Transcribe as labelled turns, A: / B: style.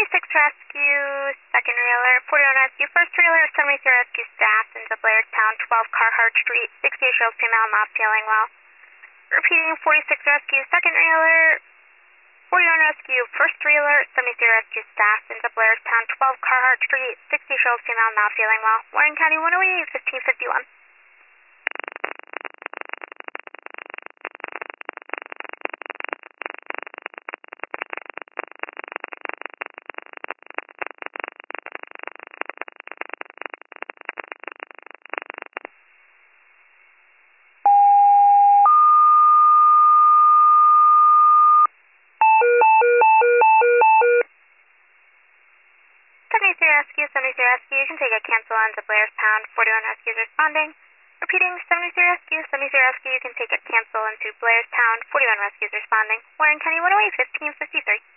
A: Rescue, second trailer, 41 Rescue, first trailer, 73 Rescue staff into Blairstown, 12 Carhart Street, 68-year-old female not feeling well. Repeating, 46 Rescue, second trailer, 41 Rescue, first trailer, 73 Rescue staff into Blairstown, 12 Carhart Street, 68-year-old female not feeling well. Warren County 108, 1551. Rescue, 73 Rescue, you can take a cancel into Blairstown, 41 Rescue is responding. Repeating, 73 Rescue, 73 Rescue, you can take a cancel into Blairstown, 41 Rescue is responding. Warren County 108, 1553.